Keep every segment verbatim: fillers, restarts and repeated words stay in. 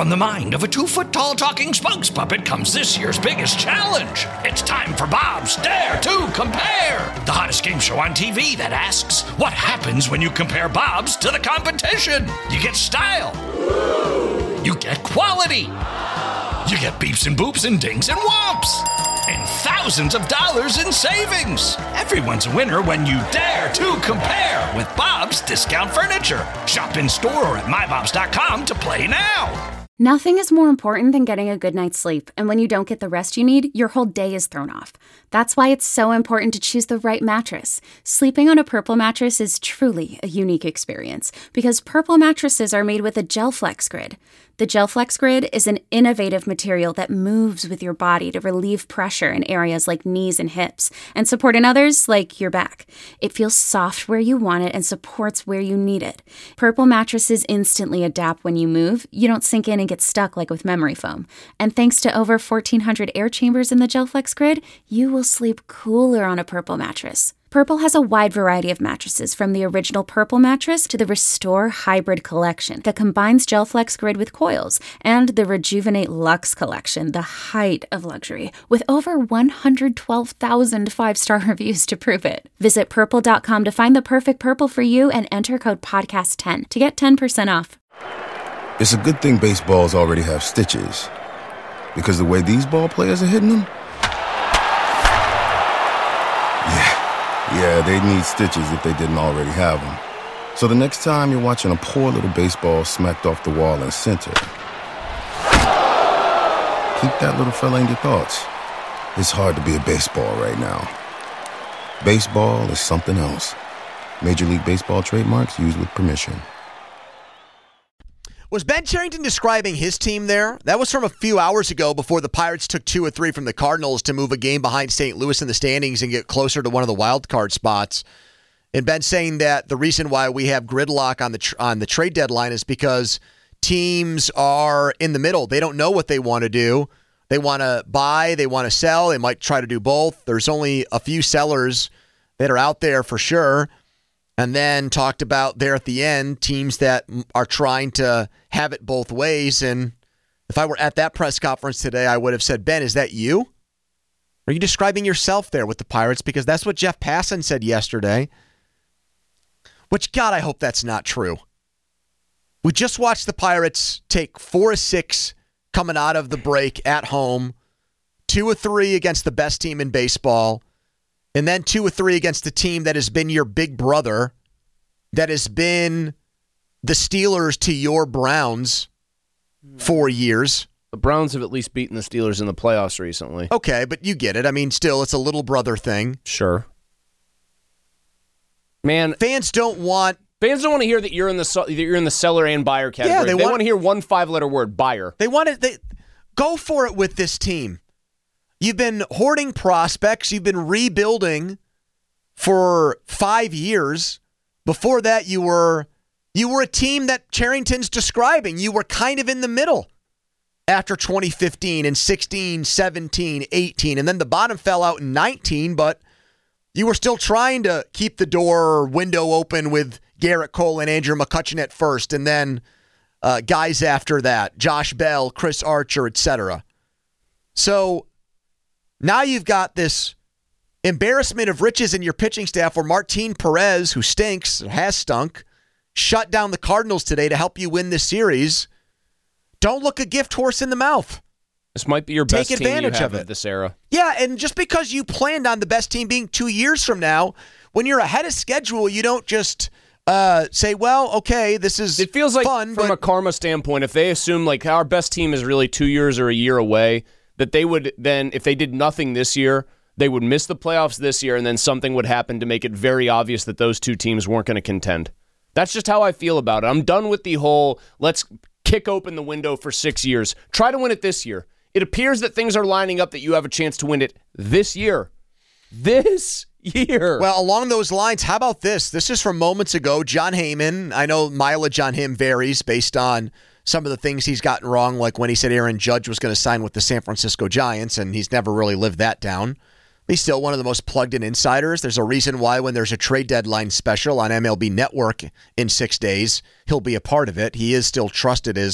From the mind of a two-foot-tall talking spokes puppet comes this year's biggest challenge. It's time for Bob's Dare to Compare, the hottest game show on T V that asks, what happens when you compare Bobs to the competition? You get style. You get quality. You get beeps and boops and dings and whomps. And thousands of dollars in savings. Everyone's a winner when you dare to compare with Bob's Discount Furniture. Shop in store or at my bobs dot com to play now. Nothing is more important than getting a good night's sleep, and when you don't get the rest you need, your whole day is thrown off. That's why it's so important to choose the right mattress. Sleeping on a Purple mattress is truly a unique experience, because Purple mattresses are made with a GelFlex Grid. The GelFlex Grid is an innovative material that moves with your body to relieve pressure in areas like knees and hips, and support in others like your back. It feels soft where you want it and supports where you need it. Purple mattresses instantly adapt when you move. You don't sink in and get stuck like with memory foam. And thanks to over fourteen hundred air chambers in the GelFlex Grid, you will sleep cooler on a Purple mattress. Purple has a wide variety of mattresses, from the original Purple mattress to the Restore Hybrid collection that combines GelFlex Grid with coils, and the Rejuvenate Luxe collection, the height of luxury, with over one hundred twelve thousand five-star reviews to prove it. Visit purple dot com to find the perfect Purple for you and enter code podcast ten to get ten percent off. It's a good thing baseballs already have stitches, because the way these ball players are hitting them, yeah. Yeah, they need stitches if they didn't already have them. So the next time you're watching a poor little baseball smacked off the wall in center, keep that little fella in your thoughts. It's hard to be a baseball right now. Baseball is something else. Major League Baseball trademarks used with permission. Was Ben Cherington describing his team there? That was from a few hours ago, before the Pirates took two or three from the Cardinals to move a game behind Saint Louis in the standings and get closer to one of the wild card spots. And Ben saying that the reason why we have gridlock on the tr- on the trade deadline is because teams are in the middle. They don't know what they want to do. They want to buy, they want to sell. They might try to do both. There's only a few sellers that are out there for sure. And then talked about there at the end, teams that are trying to have it both ways. And if I were at that press conference today, I would have said, Ben, is that you? Are you describing yourself there with the Pirates? Because that's what Jeff Passan said yesterday. Which, God, I hope that's not true. We just watched the Pirates take four of six coming out of the break at home, two or three against the best team in baseball, and then two or three against the team that has been your big brother, that has been the Steelers to your Browns for years. The Browns have at least beaten the Steelers in the playoffs recently. Okay, but you get it. I mean, still, it's a little brother thing. Sure. Man, fans don't want fans don't want to hear that you're in the that you're in the seller and buyer category. Yeah, they, they want, want to hear one five-letter word, buyer. They want it. They go for it with this team. You've been hoarding prospects. You've been rebuilding for five years. Before that, you were you were a team that Cherington's describing. You were kind of in the middle after twenty fifteen and sixteen, seventeen, eighteen. And then the bottom fell out in nineteen, but you were still trying to keep the door window open with Garrett Cole and Andrew McCutchen at first, and then uh, guys after that, Josh Bell, Chris Archer, et cetera. So now you've got this embarrassment of riches in your pitching staff where Martin Perez, who stinks, has stunk, shut down the Cardinals today to help you win this series. Don't look a gift horse in the mouth. This might be your Take best advantage team you have of it of this era. Yeah, and just because you planned on the best team being two years from now, when you're ahead of schedule, you don't just uh, say, well, okay, this is It feels like, fun, from but- a karma standpoint, if they assume like our best team is really two years or a year away, that they would then, if they did nothing this year, they would miss the playoffs this year, and then something would happen to make it very obvious that those two teams weren't going to contend. That's just how I feel about it. I'm done with the whole, let's kick open the window for six years. Try to win it this year. It appears that things are lining up that you have a chance to win it this year. This year. Well, along those lines, how about this? This is from moments ago. John Heyman, I know mileage on him varies based on some of the things he's gotten wrong, like when he said Aaron Judge was going to sign with the San Francisco Giants, and he's never really lived that down. He's still one of the most plugged-in insiders. There's a reason why when there's a trade deadline special on M L B Network in six days, he'll be a part of it. He is still trusted as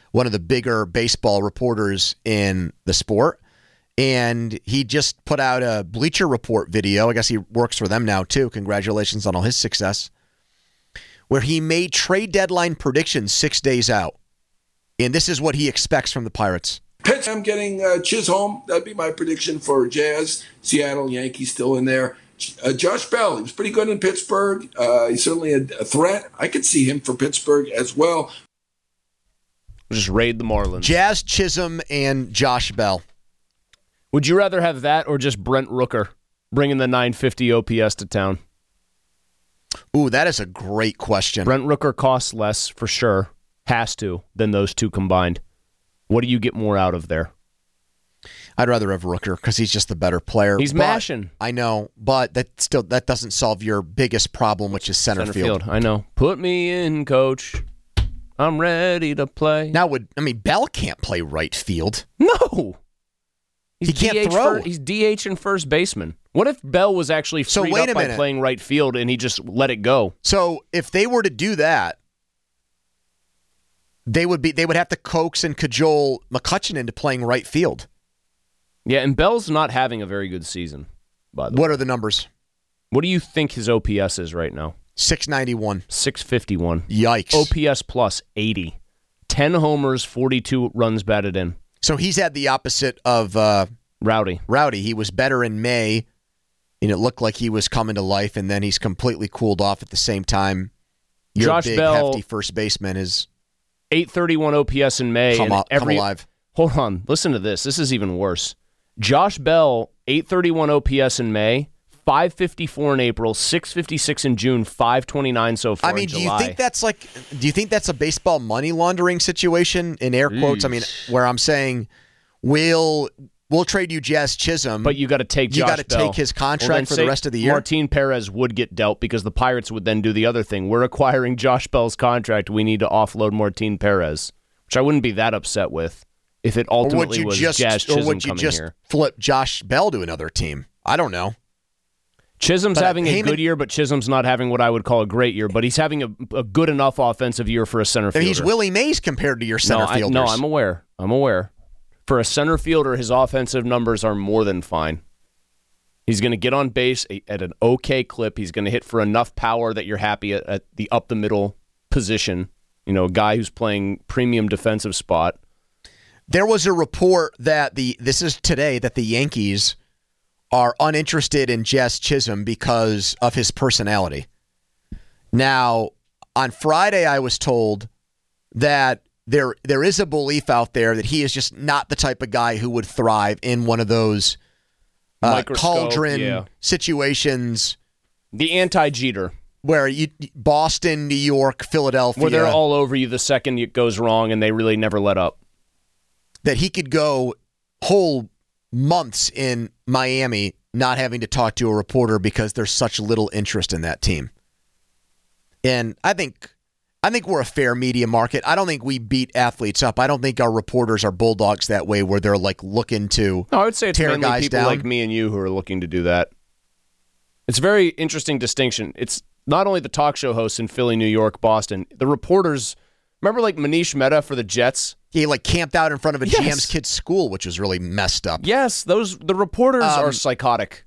one of the bigger baseball reporters in the sport. And he just put out a Bleacher Report video. I guess he works for them now, too. Congratulations on all his success. Where he made trade deadline predictions six days out. And this is what he expects from the Pirates. Pitch, I'm getting uh, Chisholm. That'd be my prediction for Jazz. Seattle, Yankees still in there. Uh, Josh Bell, he was pretty good in Pittsburgh. Uh, he's certainly a, a threat. I could see him for Pittsburgh as well. Just raid the Marlins. Jazz, Chisholm, and Josh Bell. Would you rather have that or just Brent Rooker bringing the nine fifty O P S to town? Ooh, that is a great question. Brent Rooker costs less for sure, has to, than those two combined. What do you get more out of there? I'd rather have Rooker because he's just the better player. He's but, mashing. I know, but that still that doesn't solve your biggest problem, which is center, center field. field. I know. Put me in, coach. I'm ready to play. Now, would I mean Bell can't play right field? No. He's he can't D H throw. For, he's D H and first baseman. What if Bell was actually freed so wait up a by minute. playing right field and he just let it go? So if they were to do that, they would be they would have to coax and cajole McCutchen into playing right field. Yeah, and Bell's not having a very good season, by the way. What are the numbers? What do you think his O P S is right now? six ninety-one. six fifty-one. Yikes. O P S plus eighty. ten homers, forty-two runs batted in. So he's had the opposite of uh, Rowdy. Rowdy. He was better in May, and it looked like he was coming to life, and then he's completely cooled off at the same time. Your Josh big, Bell, hefty first baseman is eight thirty-one O P S in May. come, and up, every, come alive. Hold on. Listen to this. This is even worse. Josh Bell, eight thirty-one O P S in May, five fifty-four in April, six fifty-six in June, five twenty-nine so far I mean, in do July. you think that's like? Do you think that's a baseball money laundering situation in air quotes? I mean, where I'm saying we'll we'll trade you Jazz Chisholm, But you got to take you Josh got to Bell. take his Well, contract then for say the rest of the year. Martin Perez would get dealt because the Pirates would then do the other thing. We're acquiring Josh Bell's contract. We need to offload Martin Perez, which I wouldn't be that upset with if it or would ultimately you was just Jazz Chisholm or would you coming just here. flip Josh Bell to another team? I don't know. Chisholm's But having a Heyman- good year, but Chisholm's not having what I would call a great year. But he's having a, a good enough offensive year for a center I fielder. mean, he's Willie Mays compared to your center no, I, fielders. no, I'm aware. I'm aware. For a center fielder, his offensive numbers are more than fine. He's going to get on base at an okay clip. He's going to hit for enough power that you're happy at, at the up the middle position. You know, a guy who's playing premium defensive spot. There was a report that the this is today that the Yankees are uninterested in Jazz Chisholm because of his personality. Now, on Friday, I was told that there there is a belief out there that he is just not the type of guy who would thrive in one of those uh, Microscope, cauldron yeah. situations The anti-Jeter, where you Boston, New York, Philadelphia, where they're all over you the second it goes wrong and they really never let up. that he could go whole months in Miami not having to talk to a reporter because there's such little interest in that team. And I think I think we're a fair media market. I don't think we beat athletes up. I don't think our reporters are bulldogs that way where they're like looking to No, I would say it's tear mainly guys people down. like me and you who are looking to do that. It's a very interesting distinction. It's not only the talk show hosts in Philly, New York, Boston, the reporters. Remember like Manish Mehta for the Jets? He like camped out in front of a Yes. G M's kid's school, which was really messed up. Yes, those the reporters Um, are psychotic.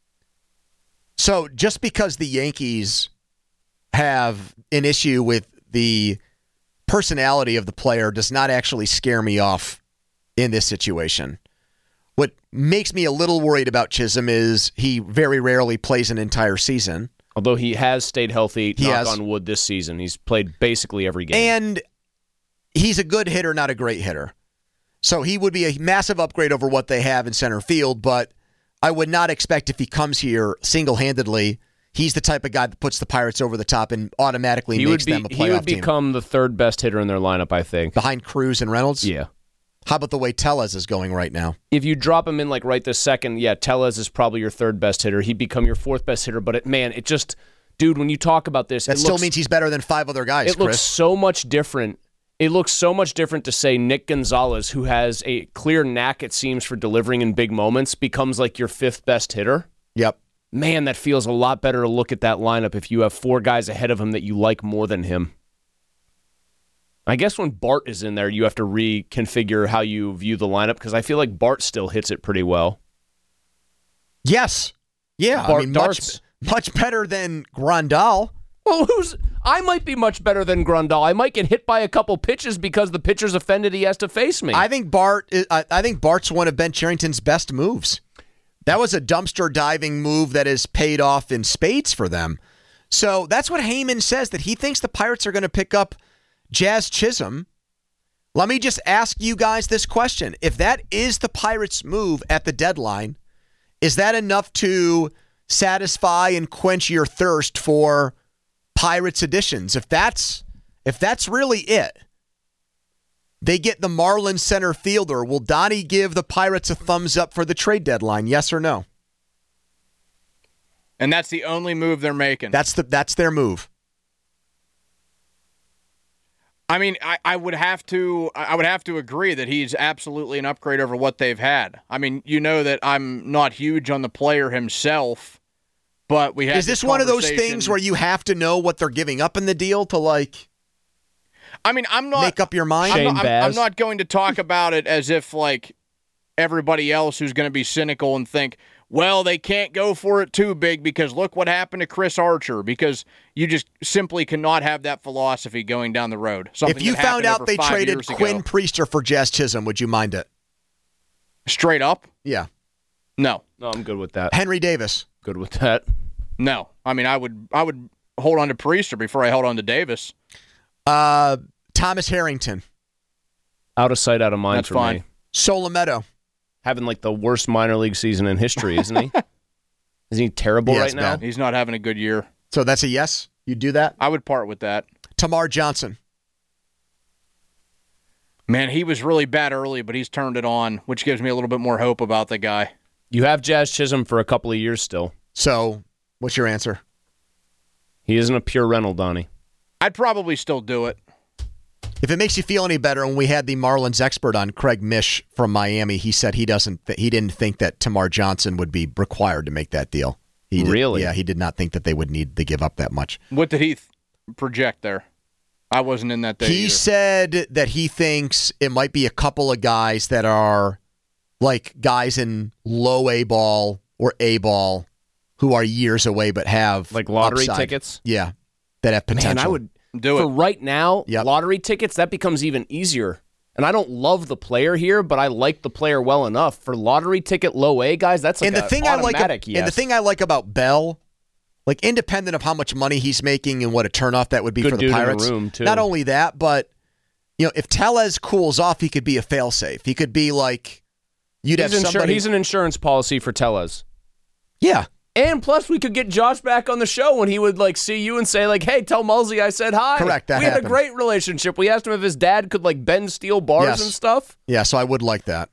So just because the Yankees have an issue with the personality of the player does not actually scare me off in this situation. What makes me a little worried about Chisholm is he very rarely plays an entire season. Although he has stayed healthy, He knock has. on wood, this season. He's played basically every game. And he's a good hitter, not a great hitter. So he would be a massive upgrade over what they have in center field, but I would not expect if he comes here single-handedly, he's the type of guy that puts the Pirates over the top and automatically he makes would be them a playoff he would team. become the third best hitter in their lineup, I think. Behind Cruz and Reynolds? Yeah. How about the way Tellez is going right now? If you drop him in like right this second, yeah, Tellez is probably your third best hitter. He'd become your fourth best hitter, but it, man, it just, dude, when you talk about this, That it still looks, means he's better than five other guys, it looks Chris. so much different. It looks so much different to say Nick Gonzalez, who has a clear knack, it seems, for delivering in big moments, becomes like your fifth best hitter. Yep. Man, that feels a lot better to look at that lineup if you have four guys ahead of him that you like more than him. I guess when Bart is in there, you have to reconfigure how you view the lineup because I feel like Bart still hits it pretty well. Yes. Yeah. Bart I mean, darts. much, much better than Grandal. Well, who's? I might be much better than Grandal. I might get hit by a couple pitches because the pitcher's offended he has to face me. I think Bart. Is, I, I think Bart's one of Ben Cherington's best moves. That was a dumpster diving move that has paid off in spades for them. So that's what Heyman says, that he thinks the Pirates are going to pick up Jazz Chisholm. Let me just ask you guys this question. If that is the Pirates' move at the deadline, is that enough to satisfy and quench your thirst for Pirates additions? If that's if that's really it, they get the Marlins center fielder. Will Donnie give the Pirates a thumbs up for the trade deadline? Yes or no? And that's the only move they're making. That's the that's their move. I mean, I, I would have to I would have to agree that he's absolutely an upgrade over what they've had. I mean, you know that I'm not huge on the player himself, but we have. Is this one of those things where you have to know what they're giving up in the deal to like? I mean, I'm not make up your mind. I'm Shane not, I'm, Baz. I'm not going to talk about it as if like everybody else who's going to be cynical and think, well, they can't go for it too big because look what happened to Chris Archer, because you just simply cannot have that philosophy going down the road. Something if you that found happened out over they five traded years Quinn ago. Priester for Jazz Chisholm, would you mind it? Straight up? Yeah. No. no, I'm good with that. Henry Davis. Good with that. No. I mean, I would I would hold on to Priester before I held on to Davis. Uh, Thomas Harrington. Out of sight, out of mind That's for fine. me. Solometo. Having like the worst minor league season in history, isn't he? Isn't he terrible Yeah, right it's now? bad. He's not having a good year. So that's a yes? You do that? I would part with that. Tamar Johnson. Man, he was really bad early, but he's turned it on, which gives me a little bit more hope about the guy. You have Jazz Chisholm for a couple of years still. So what's your answer? He isn't a pure rental, Donnie. I'd probably still do it. If it makes you feel any better, when we had the Marlins expert on, Craig Mish from Miami, he said he doesn't th- he didn't think that Tamar Johnson would be required to make that deal. He did, Really? Yeah, he did not think that they would need to give up that much. What did he th- project there? I wasn't in that day He either. said that he thinks it might be a couple of guys that are like guys in low A ball or A ball who are years away but have Like lottery upside. tickets? Yeah, that have potential. Man, I would Do for it. right now, Yep. lottery tickets, that becomes even easier. And I don't love the player here, but I like the player well enough. For lottery ticket low A guys, that's like and the a thing I like, automatic yes. and the thing I like about Bell, like independent of how much money he's making and what a turnoff that would be Good for the dude in the Pirates. room, too. Not only that, but you know, if Tellez cools off, he could be a failsafe. He could be like you'd he's, have insur- somebody. he's an insurance policy for Tellez. yeah, And plus, we could get Josh back on the show when he would like see you and say like, "Hey, tell Mulsey I said hi." Correct, that we had happened. a great relationship. We asked him if his dad could like bend steel bars Yes. and stuff. yeah. So I would like that.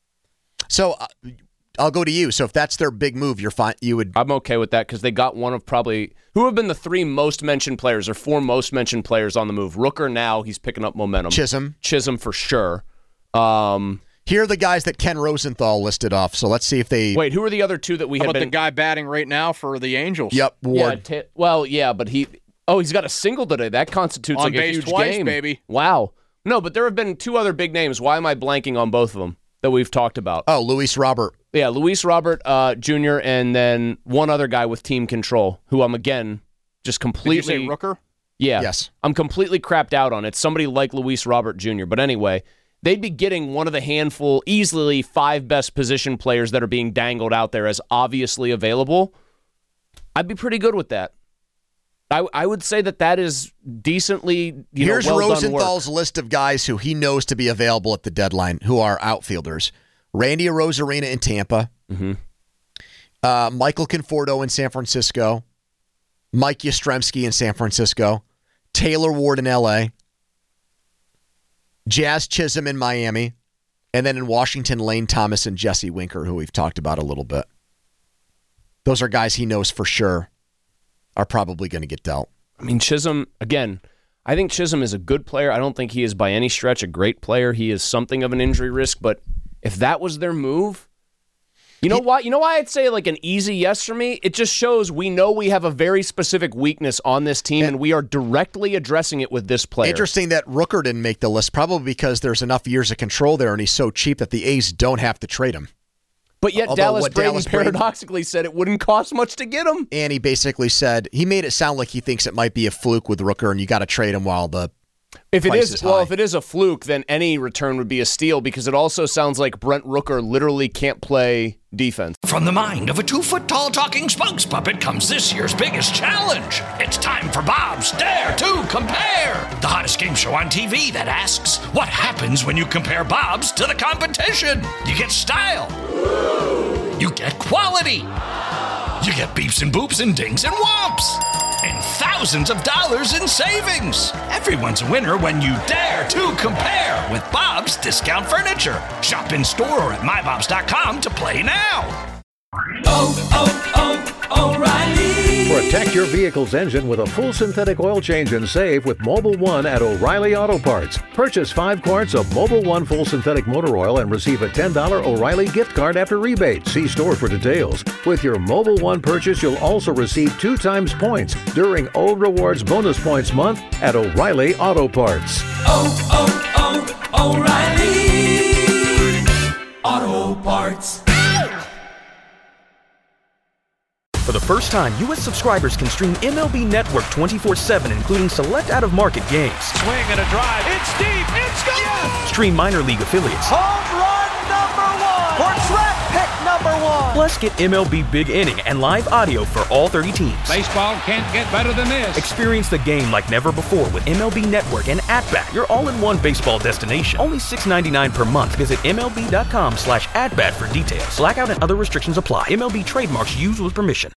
So uh, I'll go to you. So if that's their big move, you're fine. You would. I'm okay with that because they got one of probably who have been the three most mentioned players or four most mentioned players on the move. Rooker now he's picking up momentum. Chisholm. Chisholm for sure. Um, Here are the guys that Ken Rosenthal listed off. So let's see if they. wait, who are the other two that we How had about been? the guy batting right now for the Angels? Yep, Yeah, Ward. ta- well, yeah, but he. Oh, he's got a single today. That constitutes On like a base huge twice, game, baby. Wow. No, but there have been two other big names. Why am I blanking on both of them that we've talked about? Oh, Luis Robert. Yeah, Luis Robert uh, Junior and then one other guy with team control, who I'm again just Did you completely. say Rooker? Yeah. Yes. I'm completely crapped out on it. Somebody like Luis Robert Junior But anyway, they'd be getting one of the handful, easily five best position players that are being dangled out there as obviously available. I'd be pretty good with that. I, I would say that that is decently, you Here's know, well done work. Rosenthal's list of guys who he knows to be available at the deadline who are outfielders. Randy Arozarena in Tampa. Mm-hmm. Uh, Michael Conforto in San Francisco. Mike Yastrzemski in San Francisco. Taylor Ward in L A. Jazz Chisholm in Miami. And then in Washington, Lane Thomas and Jesse Winker, who we've talked about a little bit. Those are guys he knows for sure are probably going to get dealt. I mean, Chisholm, again, I think Chisholm is a good player. I don't think he is by any stretch a great player. He is something of an injury risk, but if that was their move, You know why? You know why I'd say like an easy yes for me? It just shows we know we have a very specific weakness on this team, and, and we are directly addressing it with this player. Interesting that Rooker didn't make the list, probably because there's enough years of control there, and he's so cheap that the A's don't have to trade him. But yet Although Dallas what Braden Dallas Braden- paradoxically said it wouldn't cost much to get him. And he basically said, he made it sound like he thinks it might be a fluke with Rooker, and you got to trade him while the If it price is, is well, high. if it is a fluke, then any return would be a steal because it also sounds like Brent Rooker literally can't play defense. From the mind of a two-foot-tall talking spokes puppet comes this year's biggest challenge. It's time for Bob's Dare to Compare, the hottest game show on T V that asks, what happens when you compare Bob's to the competition? You get style. You get quality. You get beeps and boops and dings and whomps. And thousands of dollars in savings. Everyone's a winner when you dare to compare with Bob's Discount Furniture. Shop in store or at my bobs dot com to play now. Oh, oh, oh, O'Reilly. Protect your vehicle's engine with a full synthetic oil change and save with Mobil one at O'Reilly Auto Parts. Purchase five quarts of Mobil one full synthetic motor oil and receive a ten dollars O'Reilly gift card after rebate. See store for details. With your Mobil one purchase, you'll also receive two times points during O Rewards Bonus Points Month at O'Reilly Auto Parts. Oh, oh, oh, O'Reilly Auto Parts. For the first time, U S subscribers can stream M L B Network twenty-four seven, including select out-of-market games. Swing and a drive. It's deep. It's gone. Yes! Stream minor league affiliates. Home run number one. Or draft pick number one. Plus, get M L B Big Inning and live audio for all thirty teams. Baseball can't get better than this. Experience the game like never before with M L B Network and At-Bat, your all-in-one baseball destination. Only six dollars and ninety-nine cents per month. Visit M L B dot com slash at bat for details. Blackout and other restrictions apply. M L B trademarks used with permission.